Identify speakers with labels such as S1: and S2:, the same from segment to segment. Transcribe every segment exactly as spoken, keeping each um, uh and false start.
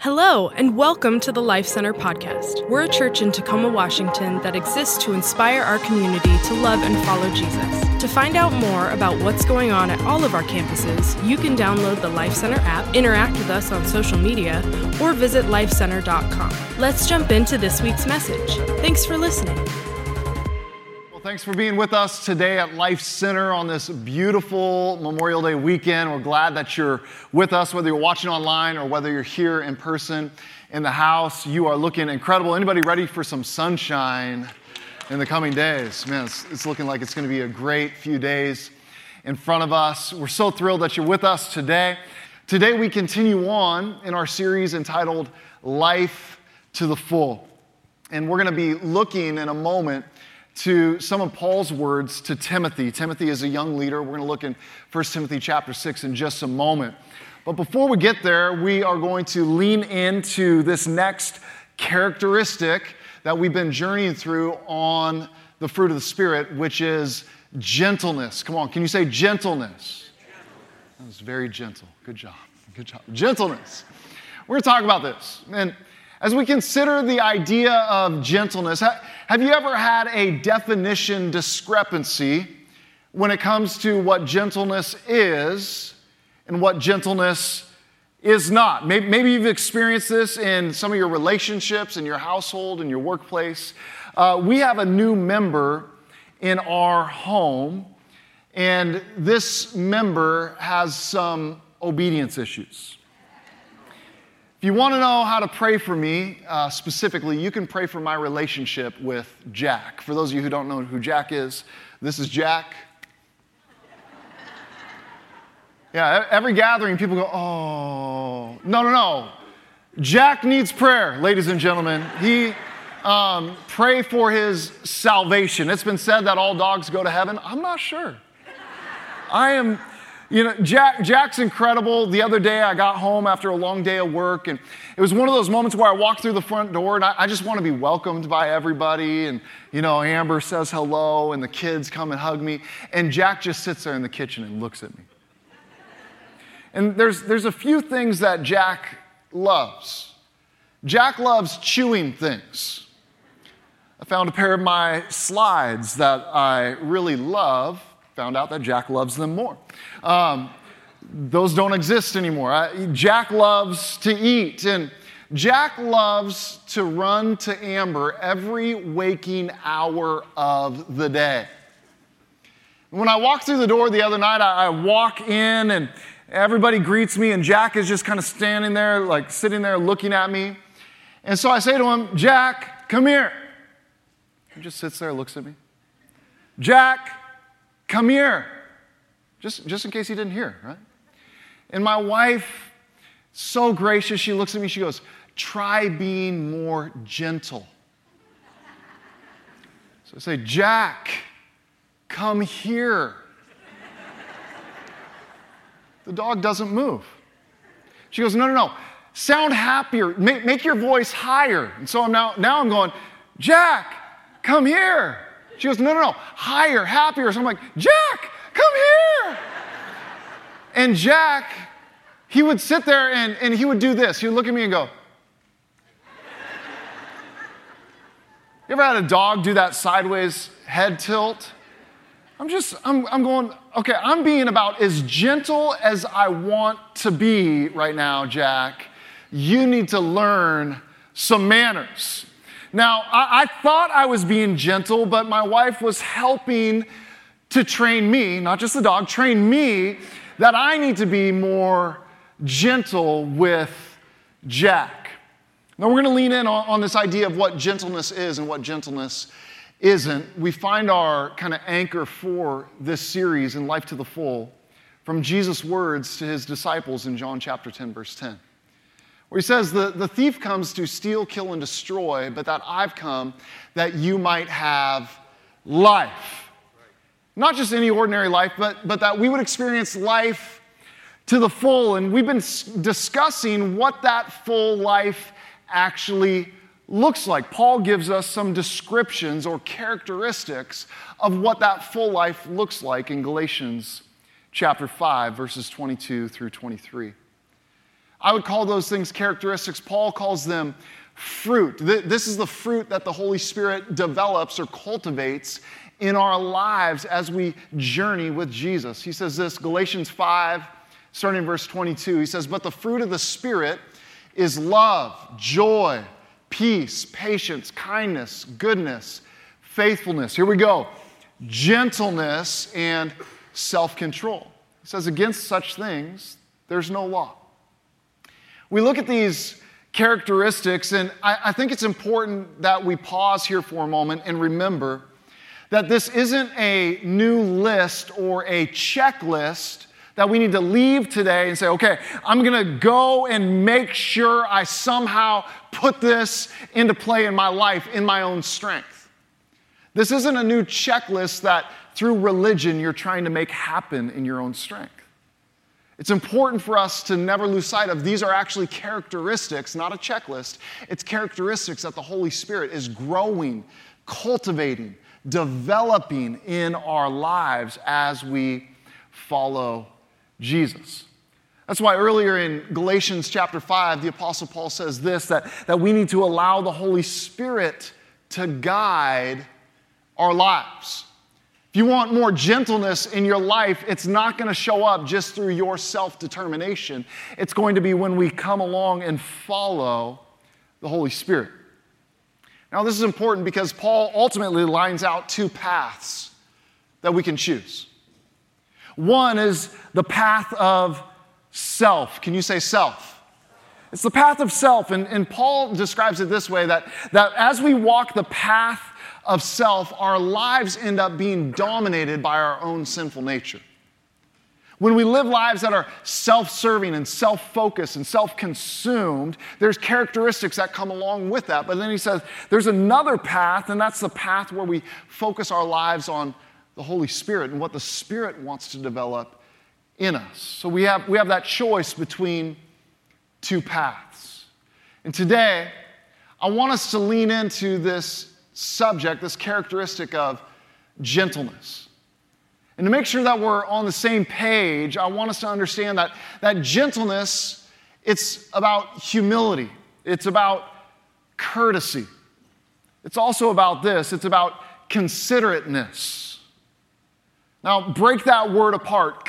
S1: Hello, and welcome to the Life Center podcast. We're a church in Tacoma, Washington that exists to inspire our community to love and follow Jesus. To find out more about what's going on at all of our campuses, you can download the Life Center app, interact with us on social media, or visit life center dot com. Let's jump into this week's message. Thanks for listening.
S2: Well, thanks for being with us today at Life Center on this beautiful Memorial Day weekend. We're glad that you're with us, whether you're watching online or whether you're here in person in the house. You are looking incredible. Anybody ready for some sunshine in the coming days? Man, it's, it's looking like it's going to be a great few days in front of us. We're so thrilled that you're with us today. Today we continue on in our series entitled Life to the Full. And we're going to be looking in a moment to some of Paul's words to Timothy. Timothy is a young leader. We're going to look in First Timothy chapter six in just a moment. But before we get there, we are going to lean into this next characteristic that we've been journeying through on the fruit of the Spirit, which is gentleness. Come on, can you say gentleness? That was very gentle. Good job. Good job. Gentleness. We're going to talk about this. And as we consider the idea of gentleness, have you ever had a definition discrepancy when it comes to what gentleness is and what gentleness is not? Maybe, maybe you've experienced this in some of your relationships, in your household, in your workplace. Uh, we have a new member in our home, and this member has some obedience issues. If you want to know how to pray for me uh, specifically, you can pray for my relationship with Jack. For those of you who don't know who Jack is, this is Jack. Yeah, every gathering, people go, oh. No, no, no. Jack needs prayer, ladies and gentlemen. He, um, pray for his salvation. It's been said that all dogs go to heaven. I'm not sure. I am... You know, Jack, Jack's incredible. The other day I got home after a long day of work, and it was one of those moments where I walked through the front door and I, I just want to be welcomed by everybody. And, you know, Amber says hello and the kids come and hug me. And Jack just sits there in the kitchen and looks at me. And there's, there's a few things that Jack loves. Jack loves chewing things. I found a pair of my slides that I really love. Found out that Jack loves them more. Um, those don't exist anymore. I, Jack loves to eat, and Jack loves to run to Amber every waking hour of the day. When I walked through the door the other night, I, I walk in, and everybody greets me, and Jack is just kind of standing there, like sitting there looking at me. And so I say to him, Jack, come here. He just sits there, looks at me. Jack, come here. Just, just in case he didn't hear, right? And my wife, so gracious, she looks at me, she goes, try being more gentle. So I say, Jack, come here. The dog doesn't move. She goes, no, no, no. Sound happier. Make, make your voice higher. And so I'm now, now I'm going, Jack, come here. She goes, no, no, no, higher, happier. So I'm like, Jack, come here. And Jack, he would sit there and, and he would do this. He would look at me and go. You ever had a dog do that sideways head tilt? I'm just, I'm, I'm going, okay, I'm being about as gentle as I want to be right now, Jack. You need to learn some manners. Now, I, I thought I was being gentle, but my wife was helping to train me, not just the dog, train me that I need to be more gentle with Jack. Now, we're going to lean in on, on this idea of what gentleness is and what gentleness isn't. We find our kind of anchor for this series in Life to the Full from Jesus' words to his disciples in John chapter ten, verse ten. Where he says, the, the thief comes to steal, kill, and destroy, but that I've come that you might have life. Not just any ordinary life, but, but that we would experience life to the full. And we've been discussing what that full life actually looks like. Paul gives us some descriptions or characteristics of what that full life looks like in Galatians chapter five, verses twenty-two through twenty-three. I would call those things characteristics. Paul calls them fruit. This is the fruit that the Holy Spirit develops or cultivates in our lives as we journey with Jesus. He says this, Galatians five, starting in verse twenty-two. He says, but the fruit of the Spirit is love, joy, peace, patience, kindness, goodness, faithfulness. Here we go. Gentleness and self-control. He says, against such things, there's no law. We look at these characteristics, and I, I think it's important that we pause here for a moment and remember that this isn't a new list or a checklist that we need to leave today and say, okay, I'm going to go and make sure I somehow put this into play in my life in my own strength. This isn't a new checklist that through religion you're trying to make happen in your own strength. It's important for us to never lose sight of these are actually characteristics, not a checklist. It's characteristics that the Holy Spirit is growing, cultivating, developing in our lives as we follow Jesus. That's why earlier in Galatians chapter five, the Apostle Paul says this, that, that we need to allow the Holy Spirit to guide our lives. If you want more gentleness in your life, it's not going to show up just through your self-determination. It's going to be when we come along and follow the Holy Spirit. Now, this is important because Paul ultimately lines out two paths that we can choose. One is the path of self. Can you say self? It's the path of self, and, and Paul describes it this way, that, that as we walk the path of self, our lives end up being dominated by our own sinful nature. When we live lives that are self-serving and self-focused and self-consumed, there's characteristics that come along with that. But then he says there's another path, and that's the path where we focus our lives on the Holy Spirit and what the Spirit wants to develop in us. So we have, we have that choice between two paths. And today, I want us to lean into this subject, this characteristic of gentleness. And to make sure that we're on the same page, I want us to understand that, that gentleness, it's about humility. It's about courtesy. It's also about this. It's about considerateness. Now, break that word apart.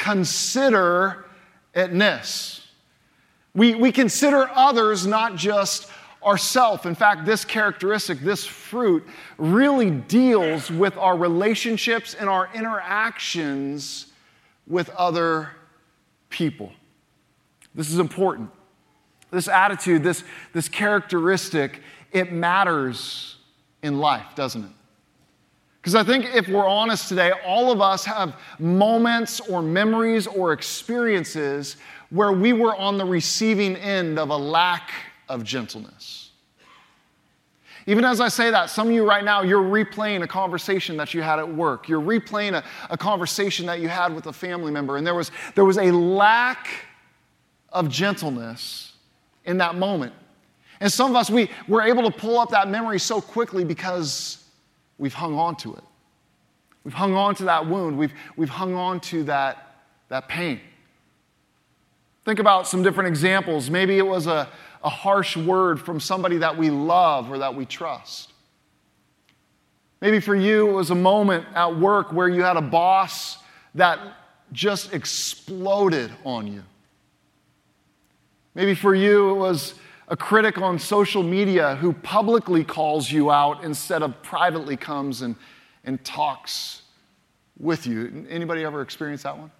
S2: Considerateness. We, we consider others, not just ourself. In fact, this characteristic, this fruit, really deals with our relationships and our interactions with other people. This is important. This attitude, this, this characteristic, it matters in life, doesn't it? Because I think if we're honest today, all of us have moments or memories or experiences where we were on the receiving end of a lack of gentleness. Even as I say that, some of you right now, you're replaying a conversation that you had at work. You're replaying a, a conversation that you had with a family member, and there was, there was a lack of gentleness in that moment. And some of us, we, we're able to pull up that memory so quickly because we've hung on to it. We've hung on to that wound. We've, we've hung on to that, that pain. Think about some different examples. Maybe it was a, a harsh word from somebody that we love or that we trust. Maybe for you, it was a moment at work where you had a boss that just exploded on you. Maybe for you, it was a critic on social media who publicly calls you out instead of privately comes and, and talks with you. Anybody ever experienced that one?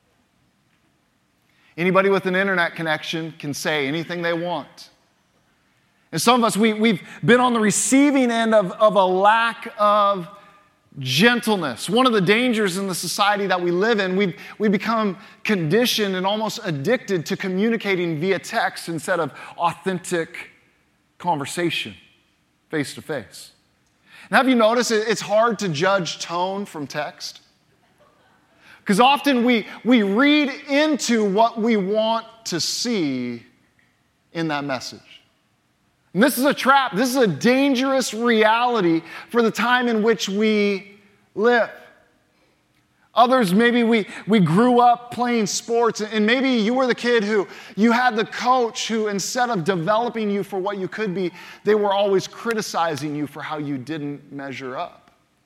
S2: Anybody with an internet connection can say anything they want. And some of us, we, we've been on the receiving end of, of a lack of gentleness. One of the dangers in the society that we live in, we've, we become conditioned and almost addicted to communicating via text instead of authentic conversation, face to face. And have you noticed it's hard to judge tone from text? Because often we, we read into what we want to see in that message. And this is a trap. This is a dangerous reality for the time in which we live. Others, maybe we, we grew up playing sports, and maybe you were the kid who you had the coach who, instead of developing you for what you could be, they were always criticizing you for how you didn't measure up.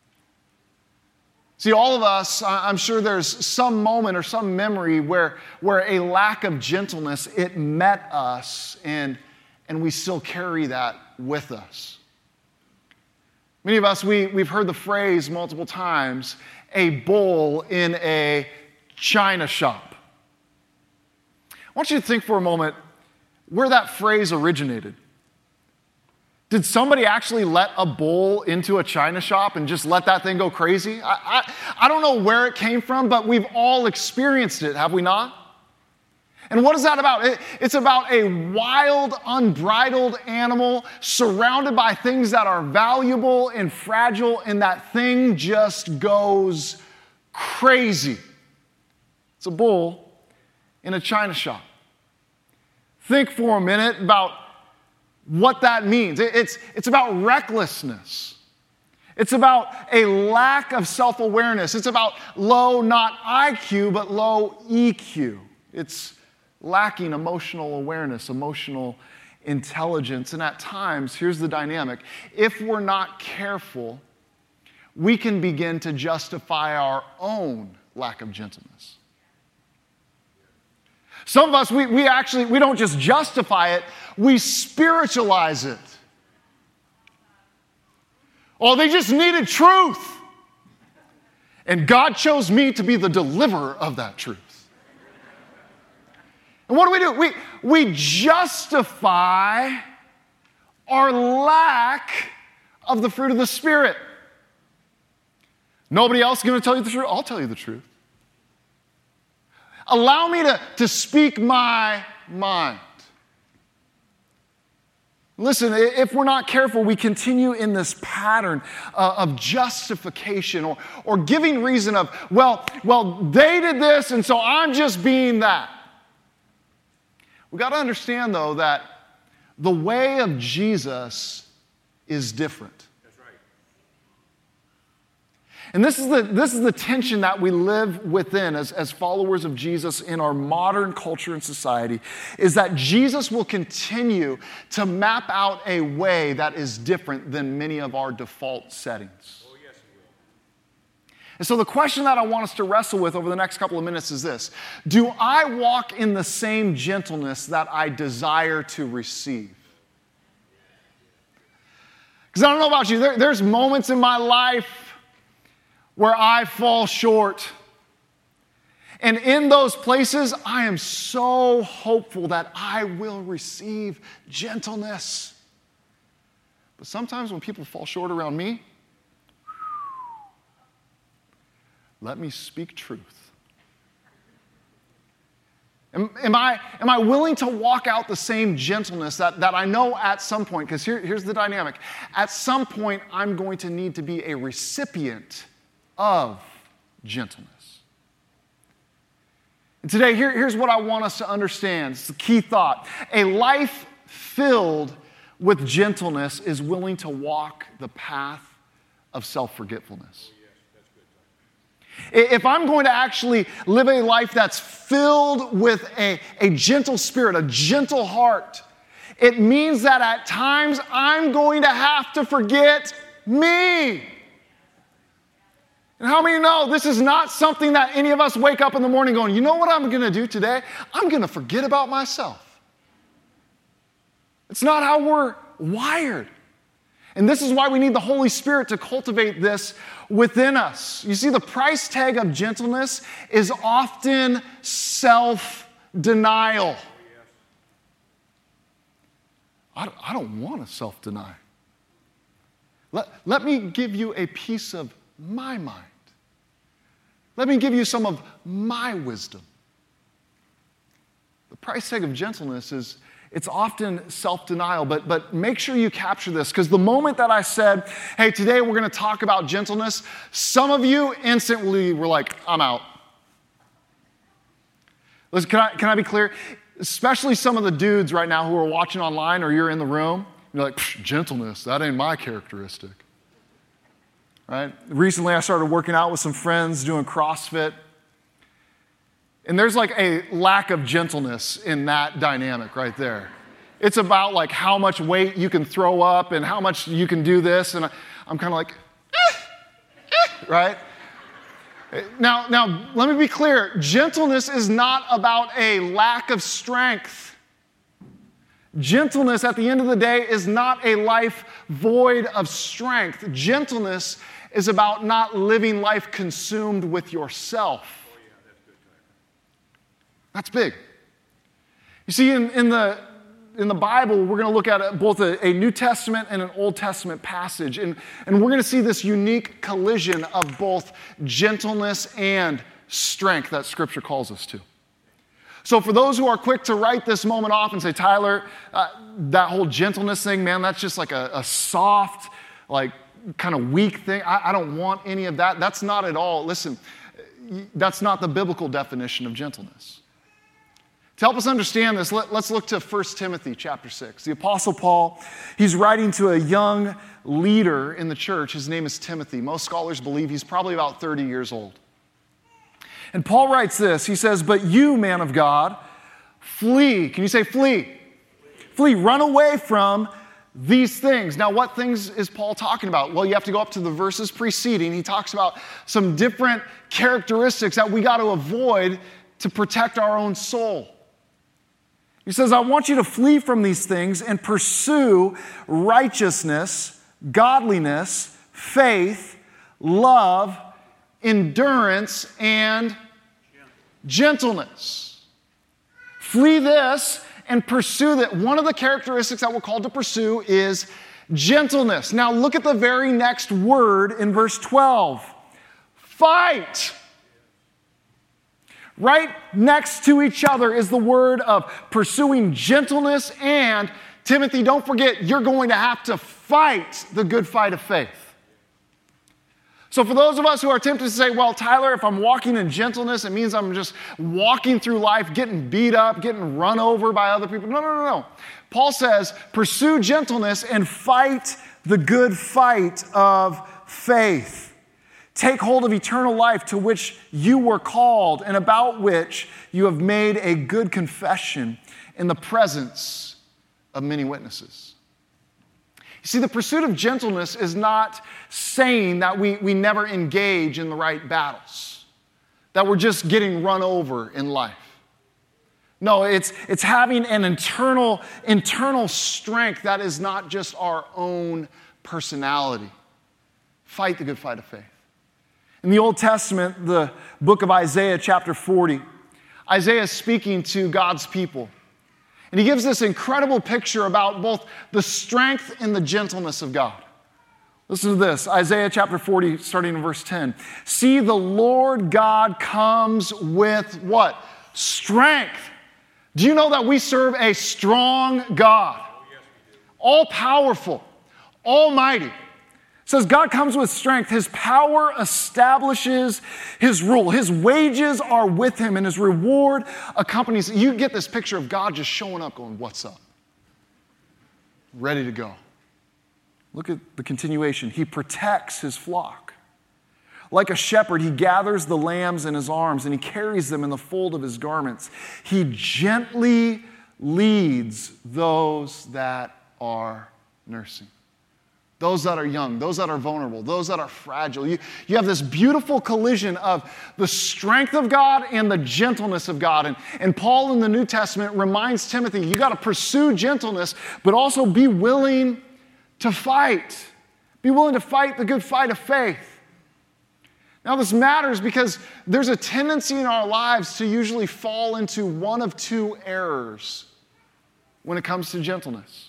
S2: See, all of us, I'm sure there's some moment or some memory where, where a lack of gentleness, it met us, and, and we still carry that with us. Many of us, we, we've heard the phrase multiple times, a bull in a china shop. I want you to think for a moment where that phrase originated. Did somebody actually let a bull into a china shop and just let that thing go crazy? I, I, I don't know where it came from, but we've all experienced it, have we not? And what is that about? It, it's about a wild, unbridled animal surrounded by things that are valuable and fragile, and that thing just goes crazy. It's a bull in a china shop. Think for a minute about what that means. It, it's, it's about recklessness. It's about a lack of self-awareness. It's about low, not I Q, but low E Q. It's lacking emotional awareness, emotional intelligence. And at times, here's the dynamic. If we're not careful, we can begin to justify our own lack of gentleness. Some of us, we, we actually, we don't just justify it, we spiritualize it. Oh, they just needed truth. And God chose me to be the deliverer of that truth. And what do we do? We, we justify our lack of the fruit of the Spirit. Nobody else is going to tell you the truth? I'll tell you the truth. Allow me to, to speak my mind. Listen, if we're not careful, we continue in this pattern uh, of justification or, or giving reason of, well, well, they did this, and so I'm just being that. We've got to understand, though, that the way of Jesus is different. And this is the, this is the tension that we live within as, as followers of Jesus in our modern culture and society, is that Jesus will continue to map out a way that is different than many of our default settings. Oh, yes, he will. And so the question that I want us to wrestle with over the next couple of minutes is this: do I walk in the same gentleness that I desire to receive? Because I don't know about you, there, there's moments in my life where I fall short. And in those places, I am so hopeful that I will receive gentleness. But sometimes when people fall short around me, let me speak truth. Am, am, I, am I willing to walk out the same gentleness that, that I know at some point? Because here, here's the dynamic. At some point, I'm going to need to be a recipient of gentleness. And today, here, here's what I want us to understand. It's the key thought. A life filled with gentleness is willing to walk the path of self-forgetfulness. If I'm going to actually live a life that's filled with a, a gentle spirit, a gentle heart, it means that at times I'm going to have to forget me. And how many know this is not something that any of us wake up in the morning going, you know what I'm going to do today? I'm going to forget about myself. It's not how we're wired. And this is why we need the Holy Spirit to cultivate this within us. You see, the price tag of gentleness is often self-denial. I, I don't want to self-deny. Let, let me give you a piece of my mind. Let me give you some of my wisdom. The price tag of gentleness is, it's often self-denial, but, but make sure you capture this, because the moment that I said, hey, today we're going to talk about gentleness, some of you instantly were like, I'm out. Listen, can I, can I be clear? Especially some of the dudes right now who are watching online or you're in the room, you're like, gentleness, that ain't my characteristic. right? Recently, I started working out with some friends doing CrossFit. And there's like a lack of gentleness in that dynamic right there. It's about like how much weight you can throw up and how much you can do this. And I'm kind of like, eh, eh, right? Now, now, let me be clear. Gentleness is not about a lack of strength. Gentleness, at the end of the day, is not a life void of strength. Gentleness is about not living life consumed with yourself. That's big. You see, in, in, the, in the Bible, we're going to look at both a, a New Testament and an Old Testament passage. And, and we're going to see this unique collision of both gentleness and strength that Scripture calls us to. So for those who are quick to write this moment off and say, Tyler, uh, that whole gentleness thing, man, that's just like a, a soft, like kind of weak thing. I, I don't want any of that. That's not at all. Listen, that's not the biblical definition of gentleness. To help us understand this, let, let's look to First Timothy chapter six. The Apostle Paul, he's writing to a young leader in the church. His name is Timothy. Most scholars believe he's probably about thirty years old. And Paul writes this. He says, but you, man of God, flee. Can you say flee? Flee. Flee. Run away from these things. Now, what things is Paul talking about? Well, you have to go up to the verses preceding. He talks about some different characteristics that we got to avoid to protect our own soul. He says, I want you to flee from these things and pursue righteousness, godliness, faith, love, endurance, and gentleness. Flee this and pursue that. One of the characteristics that we're called to pursue is gentleness. Now look at the very next word in verse twelve. Fight. Right next to each other is the word of pursuing gentleness, and Timothy, don't forget, you're going to have to fight the good fight of faith. So for those of us who are tempted to say, well, Tyler, if I'm walking in gentleness, it means I'm just walking through life, getting beat up, getting run over by other people. No, no, no, no. Paul says, pursue gentleness and fight the good fight of faith. Take hold of eternal life to which you were called and about which you have made a good confession in the presence of many witnesses. You see, the pursuit of gentleness is not saying that we, we never engage in the right battles, that we're just getting run over in life. No, it's, it's having an internal, internal strength that is not just our own personality. Fight the good fight of faith. In the Old Testament, the book of Isaiah, chapter forty, Isaiah is speaking to God's people. And he gives this incredible picture about both the strength and the gentleness of God. Listen to this, Isaiah chapter forty, starting in verse ten. See, the Lord God comes with what? Strength. Do you know that we serve a strong God? All-powerful, almighty. It says God comes with strength. His power establishes his rule. His wages are with him and his reward accompanies. You get this picture of God just showing up going, what's up? Ready to go. Look at the continuation. He protects his flock. Like a shepherd, he gathers the lambs in his arms and he carries them in the fold of his garments. He gently leads those that are nursing. Those that are young, those that are vulnerable, those that are fragile. You, you have this beautiful collision of the strength of God and the gentleness of God. And, and Paul in the New Testament reminds Timothy, you got to pursue gentleness, but also be willing to fight. Be willing to fight the good fight of faith. Now this matters because there's a tendency in our lives to usually fall into one of two errors when it comes to gentleness.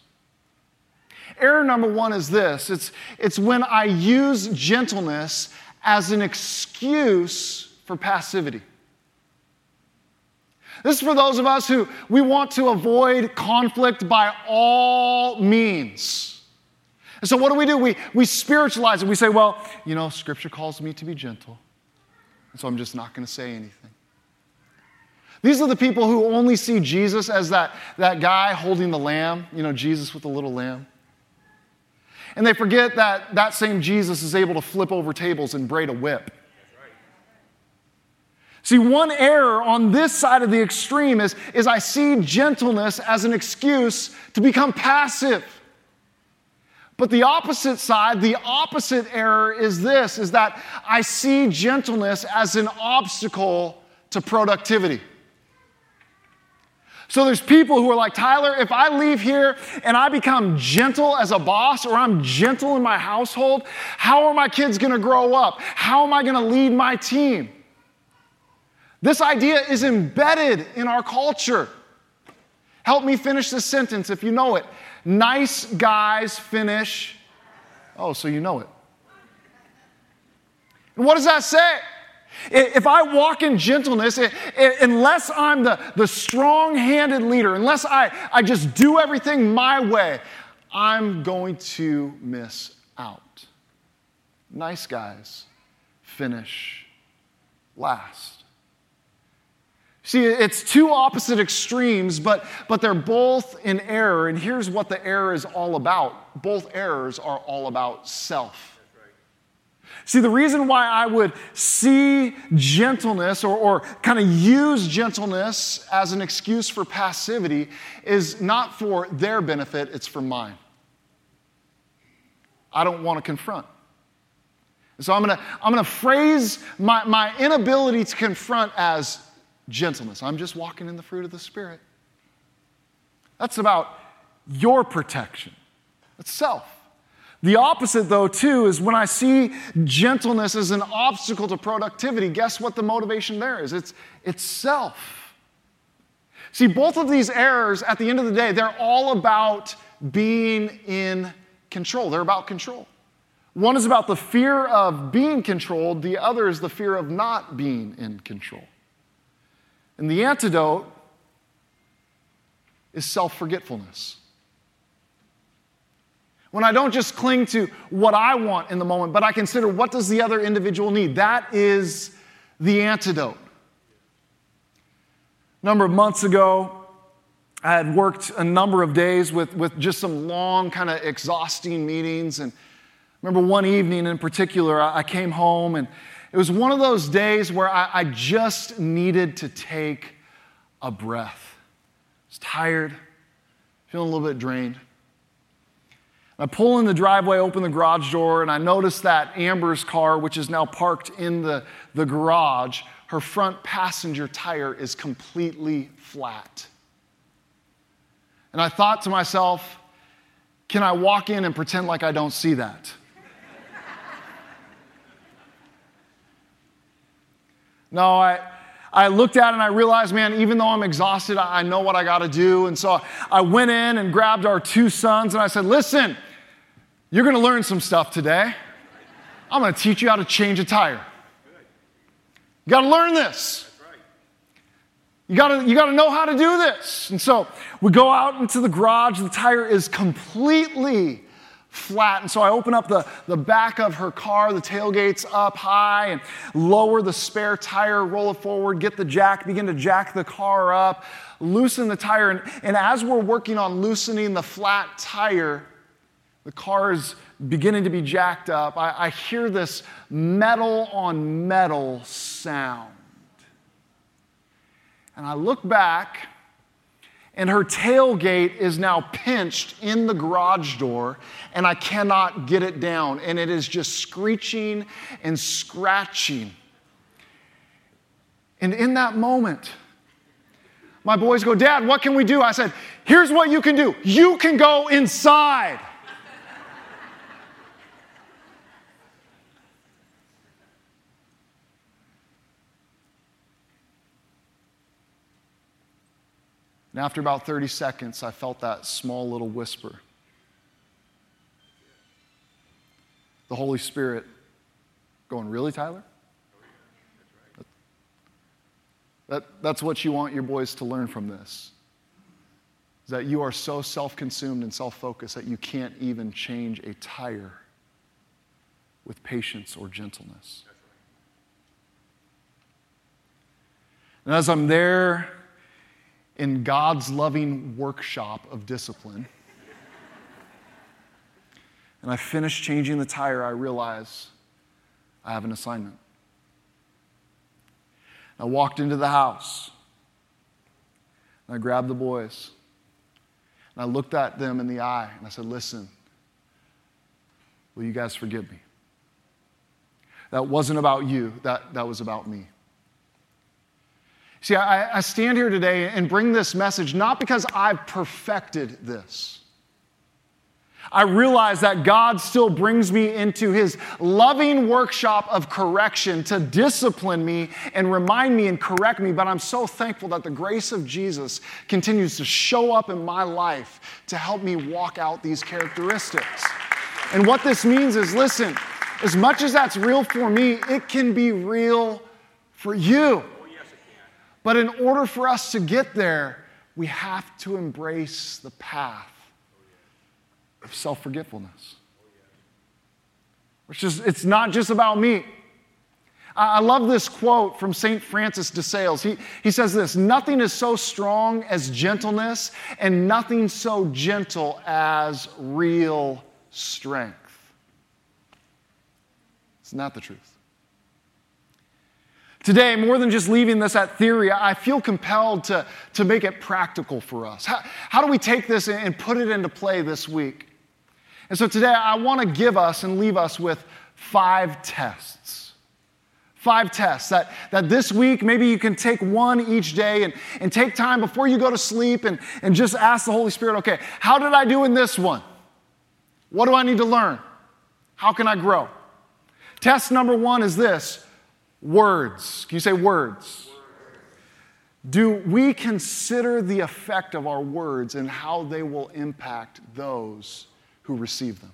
S2: Error number one is this. It's, it's when I use gentleness as an excuse for passivity. This is for those of us who we want to avoid conflict by all means. And so what do we do? We, we spiritualize it. We say, well, you know, Scripture calls me to be gentle, and so I'm just not going to say anything. These are the people who only see Jesus as that, that guy holding the lamb, you know, Jesus with the little lamb. And they forget that that same Jesus is able to flip over tables and braid a whip. See, one error on this side of the extreme is, is I see gentleness as an excuse to become passive. But the opposite side, the opposite error is this, is that I see gentleness as an obstacle to productivity. So there's people who are like, Tyler, if I leave here and I become gentle as a boss or I'm gentle in my household, how are my kids going to grow up? How am I going to lead my team? This idea is embedded in our culture. Help me finish this sentence if you know it. Nice guys finish. Oh, so you know it. And what does that say? If I walk in gentleness, it, it, unless I'm the, the strong-handed leader, unless I, I just do everything my way, I'm going to miss out. Nice guys finish last. See, it's two opposite extremes, but, but they're both in error, and here's what the error is all about. Both errors are all about self. See, the reason why I would see gentleness or, or kind of use gentleness as an excuse for passivity is not for their benefit, it's for mine. I don't want to confront. So I'm going to I'm going to phrase my, my inability to confront as gentleness. I'm just walking in the fruit of the Spirit. That's about your protection. That's self. The opposite, though, too, is when I see gentleness as an obstacle to productivity, guess what the motivation there is? It's, it's self. See, both of these errors, at the end of the day, they're all about being in control. They're about control. One is about the fear of being controlled. The other is the fear of not being in control. And the antidote is self-forgetfulness. When I don't just cling to what I want in the moment, but I consider what does the other individual need. That is the antidote. A number of months ago, I had worked a number of days with, with just some long, kind of exhausting meetings. And I remember one evening in particular, I came home and it was one of those days where I, I just needed to take a breath. I was tired, feeling a little bit drained. I pull in the driveway, open the garage door, and I notice that Amber's car, which is now parked in the, the garage, her front passenger tire is completely flat. And I thought to myself, can I walk in and pretend like I don't see that? No, I, I looked at it and I realized, man, even though I'm exhausted, I, I know what I got to do. And so I went in and grabbed our two sons and I said, listen, you're going to learn some stuff today. I'm going to teach you how to change a tire. You got to learn this. You got to, you got to know how to do this. And so we go out into the garage. The tire is completely flat. And so I open up the, the back of her car, the tailgate's up high, and lower the spare tire, roll it forward, get the jack, begin to jack the car up, loosen the tire. And, and as we're working on loosening the flat tire, the car is beginning to be jacked up. I, I hear this metal on metal sound. And I look back, and her tailgate is now pinched in the garage door, and I cannot get it down. And it is just screeching and scratching. And in that moment, my boys go, Dad, what can we do? I said, here's what you can do. You can go inside. And after about thirty seconds, I felt that small little whisper. The Holy Spirit going, really, Tyler? That, that's what you want your boys to learn from this. Is that you are so self-consumed and self-focused that you can't even change a tire with patience or gentleness. And as I'm there in God's loving workshop of discipline, and I finish changing the tire, I realize I have an assignment. I walked into the house, and I grabbed the boys, and I looked at them in the eye, and I said, listen, will you guys forgive me? That wasn't about you, that, that was about me. See, I, I stand here today and bring this message not because I've perfected this. I realize that God still brings me into his loving workshop of correction to discipline me and remind me and correct me, but I'm so thankful that the grace of Jesus continues to show up in my life to help me walk out these characteristics. And what this means is, listen, as much as that's real for me, it can be real for you. But in order for us to get there, we have to embrace the path of self-forgetfulness. Which is, it's not just about me. I love this quote from Saint Francis de Sales. He, he says this, nothing is so strong as gentleness, and nothing so gentle as real strength. It's not the truth. Today, more than just leaving this at theory, I feel compelled to, to make it practical for us. How, how do we take this and put it into play this week? And so today, I want to give us and leave us with five tests. Five tests that, that this week, maybe you can take one each day and, and take time before you go to sleep and, and just ask the Holy Spirit, okay, how did I do in this one? What do I need to learn? How can I grow? Test number one is this. Words. Can you say words? Words? Do we consider the effect of our words and how they will impact those who receive them?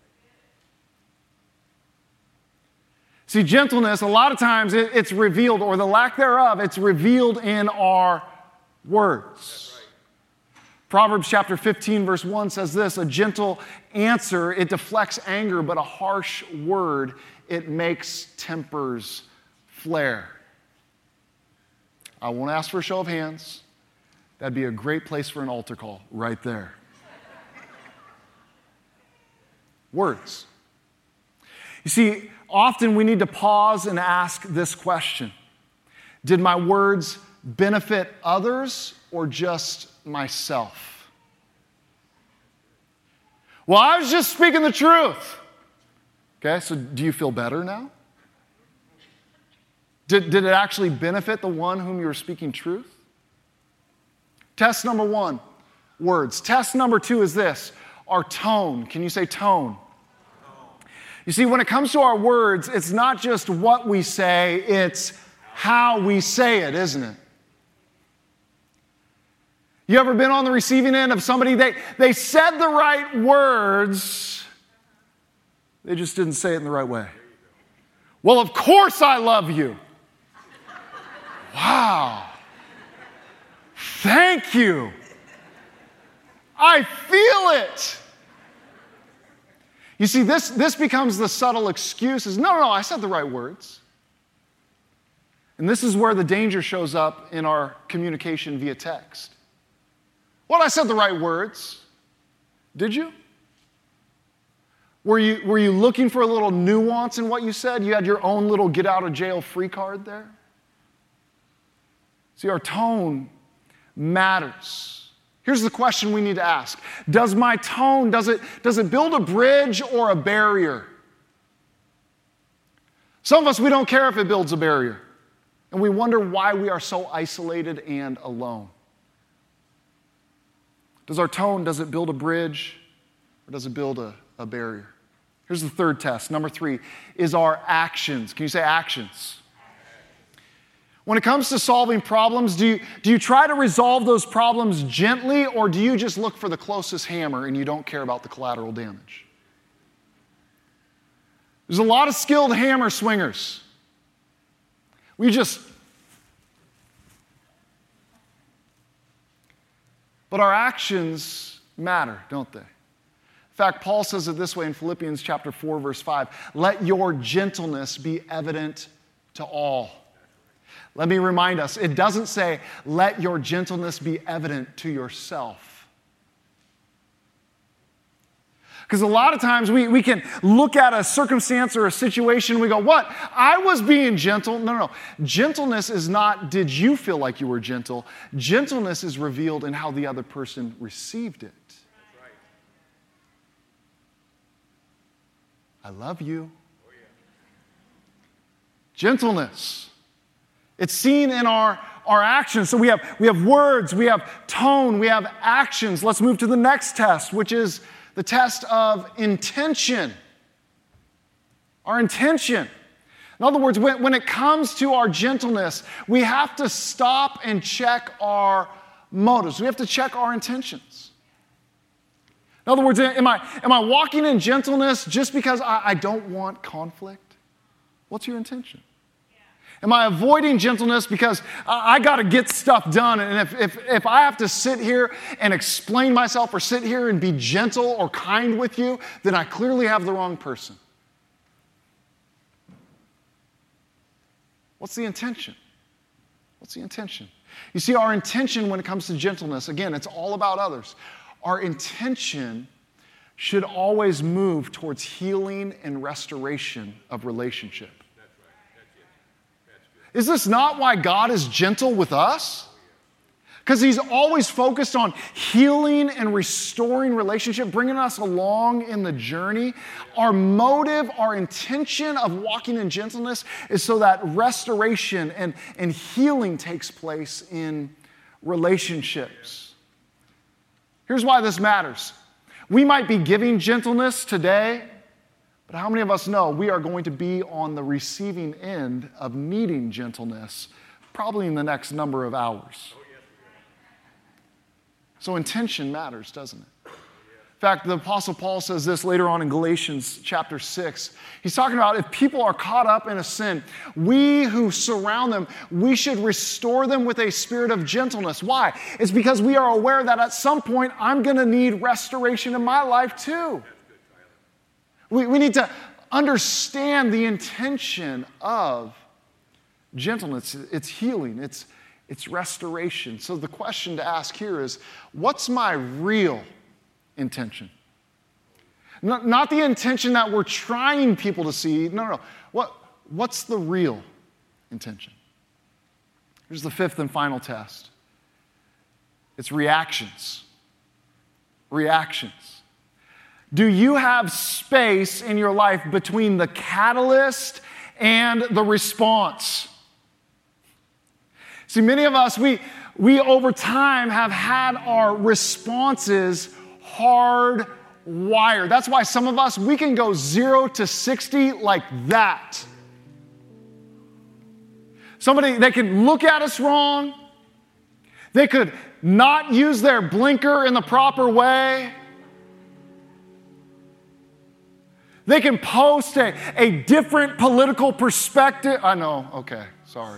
S2: See, gentleness, a lot of times it, it's revealed, or the lack thereof, it's revealed in our words. Right. Proverbs chapter fifteen, verse one says this, a gentle answer, it deflects anger, but a harsh word, it makes tempers flare. I won't ask for a show of hands. That'd be a great place for an altar call right there. Words. You see, often we need to pause and ask this question. Did my words benefit others or just myself? Well, I was just speaking the truth. Okay, so do you feel better now? Did, did it actually benefit the one whom you were speaking truth? Test number one, words. Test number two is this, our tone. Can you say tone? You see, when it comes to our words, it's not just what we say, it's how we say it, isn't it? You ever been on the receiving end of somebody, they, they said the right words, they just didn't say it in the right way. Well, of course I love you. Wow. Thank you. I feel it. You see, this, this becomes the subtle excuse is, no, no, no, I said the right words. And this is where the danger shows up in our communication via text. Well, I said the right words. Did you? Were you, were you looking for a little nuance in what you said? You had your own little get out of jail free card there? See, our tone matters. Here's the question we need to ask. Does my tone, does it, does it build a bridge or a barrier? Some of us, we don't care if it builds a barrier. And we wonder why we are so isolated and alone. Does our tone, does it build a bridge or does it build a, a barrier? Here's the third test. Number three is our actions. Can you say actions? When it comes to solving problems, do you, do you try to resolve those problems gently, or do you just look for the closest hammer and you don't care about the collateral damage? There's a lot of skilled hammer swingers. We just... But our actions matter, don't they? In fact, Paul says it this way in Philippians chapter four, verse five. Let your gentleness be evident to all. Let me remind us, it doesn't say, let your gentleness be evident to yourself. Because a lot of times we, we can look at a circumstance or a situation and we go, what? I was being gentle. No, no, no. Gentleness is not, did you feel like you were gentle? Gentleness is revealed in how the other person received it. I love you. Gentleness. It's seen in our, our actions. So we have, we have words, we have tone, we have actions. Let's move to the next test, which is the test of intention. Our intention. In other words, when, when it comes to our gentleness, we have to stop and check our motives. We have to check our intentions. In other words, am I, am I walking in gentleness just because I, I don't want conflict? What's your intention? Am I avoiding gentleness because I, I got to get stuff done? And if, if, if I have to sit here and explain myself or sit here and be gentle or kind with you, then I clearly have the wrong person. What's the intention? What's the intention? You see, our intention when it comes to gentleness, again, it's all about others. Our intention should always move towards healing and restoration of relationship. Is this not why God is gentle with us? Because he's always focused on healing and restoring relationship, bringing us along in the journey. Our motive, our intention of walking in gentleness is so that restoration and, and healing takes place in relationships. Here's why this matters. We might be giving gentleness today, but how many of us know we are going to be on the receiving end of needing gentleness probably in the next number of hours? So intention matters, doesn't it? In fact, the Apostle Paul says this later on in Galatians chapter six. He's talking about if people are caught up in a sin, we who surround them, we should restore them with a spirit of gentleness. Why? It's because we are aware that at some point I'm going to need restoration in my life too. We, we need to understand the intention of gentleness. It's healing. It's, it's restoration. So the question to ask here is, what's my real intention? Not, not the intention that we're trying people to see. No, no, no. What, what's the real intention? Here's the fifth and final test. It's reactions. Reactions. Do you have space in your life between the catalyst and the response? See, many of us, we, we over time have had our responses hardwired. That's why some of us, we can go zero to sixty like that. Somebody, they can look at us wrong. They could not use their blinker in the proper way. They can post a, a different political perspective. I know, okay, sorry.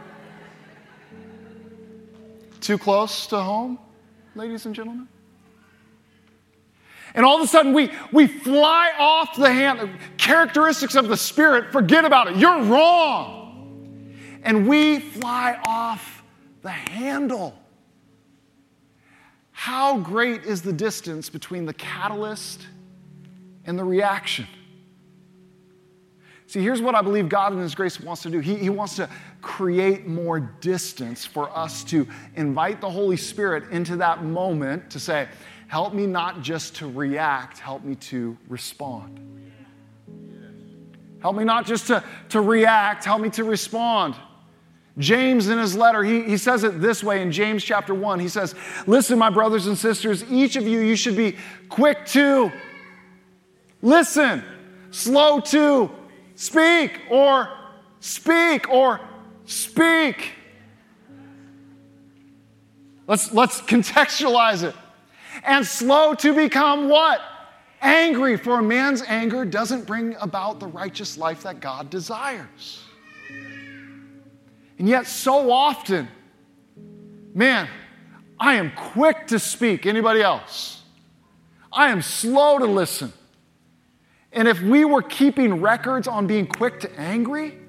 S2: Too close to home, ladies and gentlemen? And all of a sudden we, we fly off the handle. Characteristics of the Spirit, forget about it. You're wrong. And we fly off the handle. How great is the distance between the catalyst and the reaction? See, here's what I believe God in His grace wants to do. He, he wants to create more distance for us to invite the Holy Spirit into that moment to say, help me not just to react, help me to respond. Help me not just to, to react, help me to respond. James in his letter, he, he says it this way in James chapter one. He says, listen, my brothers and sisters, each of you, you should be quick to listen, slow to speak, or speak, or speak. Let's, let's contextualize it. And slow to become what? Angry, for a man's anger doesn't bring about the righteous life that God desires. And yet so often, man, I am quick to speak. Anybody else? I am slow to listen. And if we were keeping records on being quick to angry,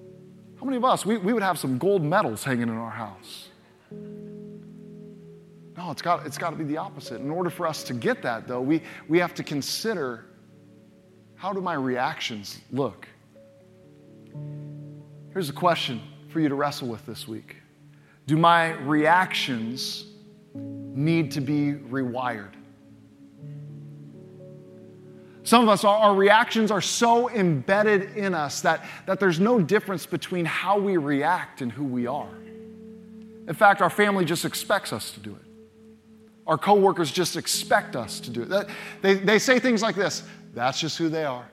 S2: how many of us, we, we would have some gold medals hanging in our house. No, it's got, it's got to be the opposite. In order for us to get that, though, we, we have to consider, how do my reactions look? Here's a question for you to wrestle with this week. Do my reactions need to be rewired? Some of us, our, our reactions are so embedded in us that, that there's no difference between how we react and who we are. In fact, our family just expects us to do it. Our coworkers just expect us to do it. They, they say things like this, that's just who they are.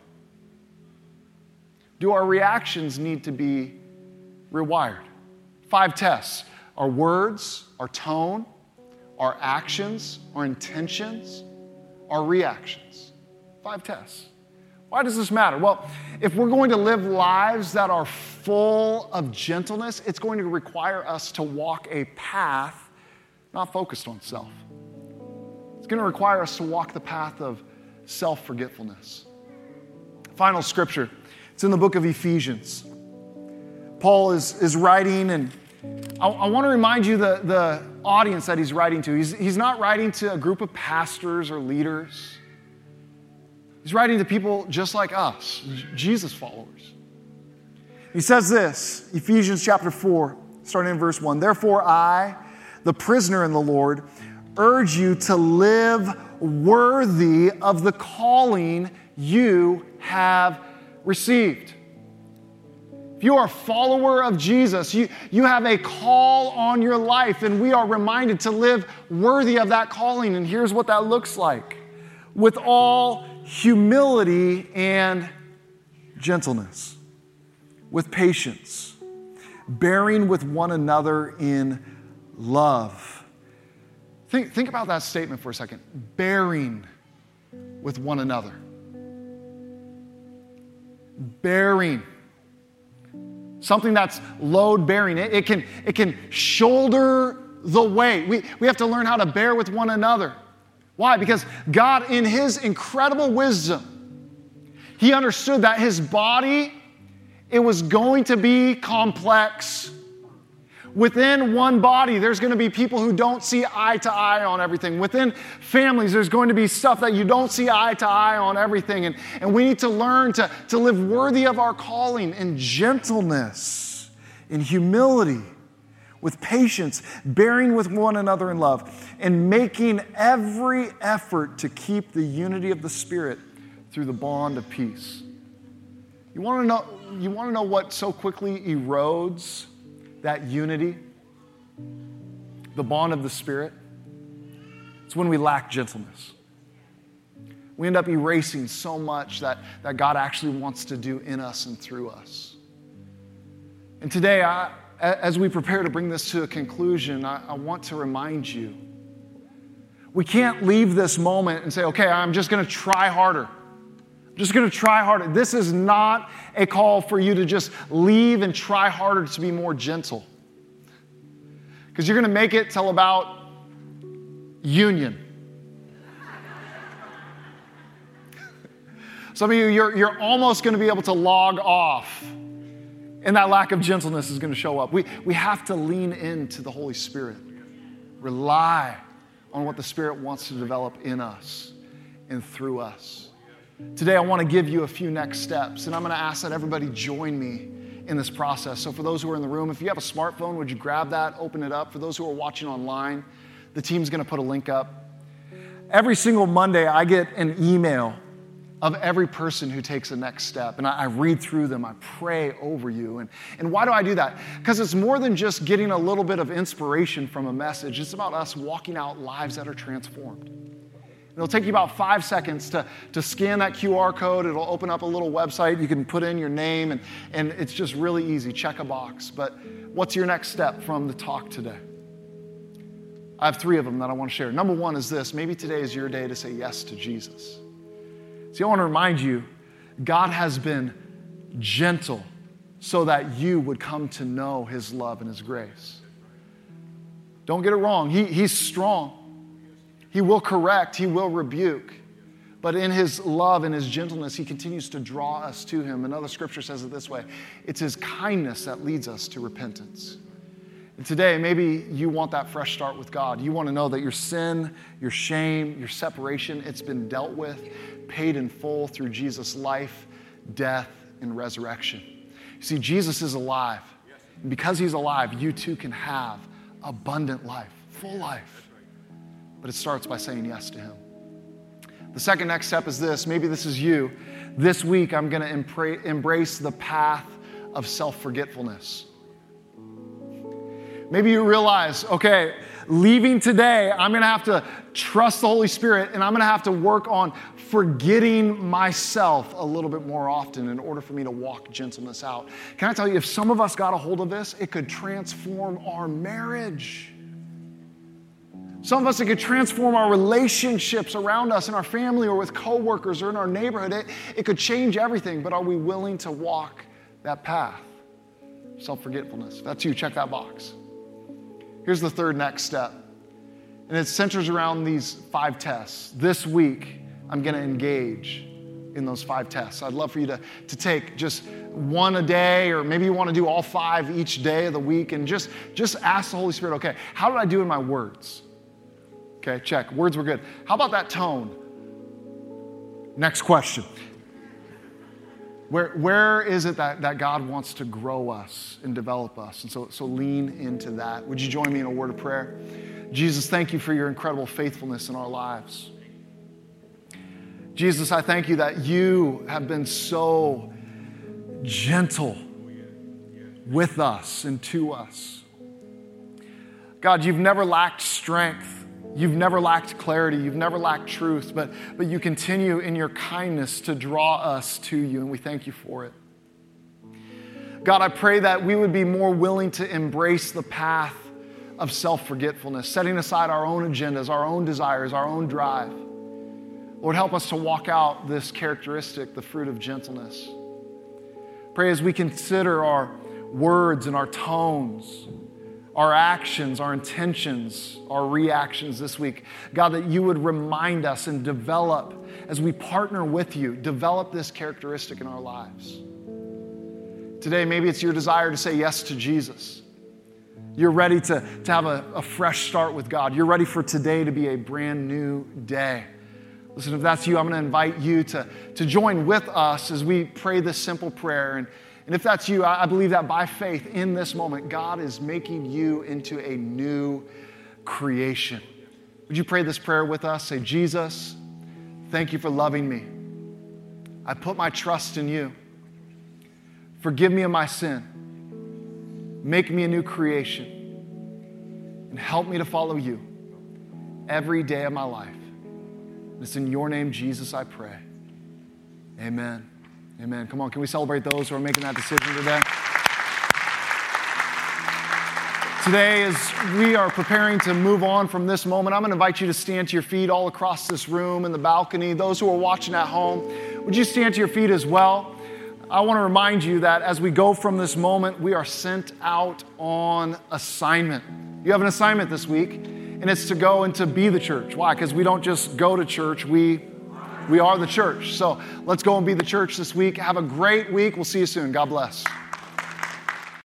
S2: Do our reactions need to be rewired? Five tests: our words, our tone, our actions, our intentions, our reactions. Five tests. Why does this matter? Well, if we're going to live lives that are full of gentleness, it's going to require us to walk a path not focused on self. It's going to require us to walk the path of self-forgetfulness. Final scripture. It's in the book of Ephesians. Paul is, is writing, and I, I want to remind you the, the audience that he's writing to. He's, he's not writing to a group of pastors or leaders. He's writing to people just like us, Jesus followers. He says this, Ephesians chapter four, starting in verse one. Therefore I, the prisoner in the Lord, urge you to live worthy of the calling you have received. If you are a follower of Jesus, you, you have a call on your life, and we are reminded to live worthy of that calling. And here's what that looks like. With all humility and gentleness, with patience, bearing with one another in love. Think, think about that statement for a second. Bearing with one another. Bearing. Something that's load-bearing. It, it, can, it can shoulder the weight. We, we have to learn how to bear with one another. Why? Because God, in His incredible wisdom, He understood that His body, it was going to be complex. Within one body, there's going to be people who don't see eye to eye on everything. Within families, there's going to be stuff that you don't see eye to eye on everything. And, and we need to learn to, to live worthy of our calling in gentleness, in humility, with patience, bearing with one another in love, and making every effort to keep the unity of the Spirit through the bond of peace. You want to know, you want to know what so quickly erodes that unity, the bond of the Spirit? It's when we lack gentleness. We end up erasing so much that, that God actually wants to do in us and through us. And today, I, as we prepare to bring this to a conclusion, I, I want to remind you, we can't leave this moment and say, okay, I'm just going to try harder. I'm just going to try harder. This is not a call for you to just leave and try harder to be more gentle. Because you're going to make it till about union. Some of you, you're, you're almost going to be able to log off. And that lack of gentleness is going to show up. We, we have to lean into the Holy Spirit. Rely on what the Spirit wants to develop in us and through us. Today, I want to give you a few next steps, and I'm going to ask that everybody join me in this process. So for those who are in the room, if you have a smartphone, would you grab that, open it up? For those who are watching online, the team's going to put a link up. Every single Monday, I get an email of every person who takes a next step. And I, I read through them. I pray over you. And, and why do I do that? Because it's more than just getting a little bit of inspiration from a message. It's about us walking out lives that are transformed. It'll take you about five seconds to, to scan that Q R code. It'll open up a little website. You can put in your name, and, and it's just really easy. Check a box. But what's your next step from the talk today? I have three of them that I want to share. Number one is this. Maybe today is your day to say yes to Jesus. See, I want to remind you, God has been gentle so that you would come to know His love and His grace. Don't get it wrong. He, he's strong. He will correct. He will rebuke. But in His love and His gentleness, He continues to draw us to Him. Another scripture says it this way. It's His kindness that leads us to repentance. And today, maybe you want that fresh start with God. You want to know that your sin, your shame, your separation, it's been dealt with, paid in full through Jesus' life, death, and resurrection. You see, Jesus is alive. And because he's alive, you too can have abundant life, full life. But it starts by saying yes to him. The second next step is this. Maybe this is you. This week, I'm going to embra- embrace the path of self-forgetfulness. Maybe you realize, okay, leaving today, I'm going to have to trust the Holy Spirit, and I'm going to have to work on forgetting myself a little bit more often in order for me to walk gentleness out. Can I tell you, if some of us got a hold of this, it could transform our marriage. Some of us, it could transform our relationships around us in our family or with coworkers or in our neighborhood. It, it could change everything, but are we willing to walk that path? Self-forgetfulness. If that's you, check that box. Here's the third next step, and it centers around these five tests. This week, I'm going to engage in those five tests. I'd love for you to, to take just one a day, or maybe you want to do all five each day of the week, and just, just ask the Holy Spirit, okay, how did I do in my words? Okay, check. Words were good. How about that tone? Next question. Where, where is it that, that God wants to grow us and develop us? And so, so lean into that. Would you join me in a word of prayer? Jesus, thank you for your incredible faithfulness in our lives. Jesus, I thank you that you have been so gentle with us and to us. God, you've never lacked strength. You've never lacked clarity. You've never lacked truth, but, but you continue in your kindness to draw us to you, and we thank you for it. God, I pray that we would be more willing to embrace the path of self-forgetfulness, setting aside our own agendas, our own desires, our own drive. Lord, help us to walk out this characteristic, the fruit of gentleness. Pray as we consider our words and our tones, our actions, our intentions, our reactions this week. God, that you would remind us and develop, as we partner with you, develop this characteristic in our lives. Today, maybe it's your desire to say yes to Jesus. You're ready to, to have a, a fresh start with God. You're ready for today to be a brand new day. Listen, if that's you, I'm going to invite you to, to join with us as we pray this simple prayer. And And if that's you, I believe that by faith in this moment, God is making you into a new creation. Would you pray this prayer with us? Say, Jesus, thank you for loving me. I put my trust in you. Forgive me of my sin. Make me a new creation. And help me to follow you every day of my life. It's in your name, Jesus, I pray. Amen. Amen. Come on, can we celebrate those who are making that decision today? Today, as we are preparing to move on from this moment, I'm going to invite you to stand to your feet all across this room, in the balcony. Those who are watching at home, would you stand to your feet as well? I want to remind you that as we go from this moment, we are sent out on assignment. You have an assignment this week, and it's to go and to be the church. Why? Because we don't just go to church, we We are the church. So let's go and be the church this week. Have a great week. We'll see you soon. God bless.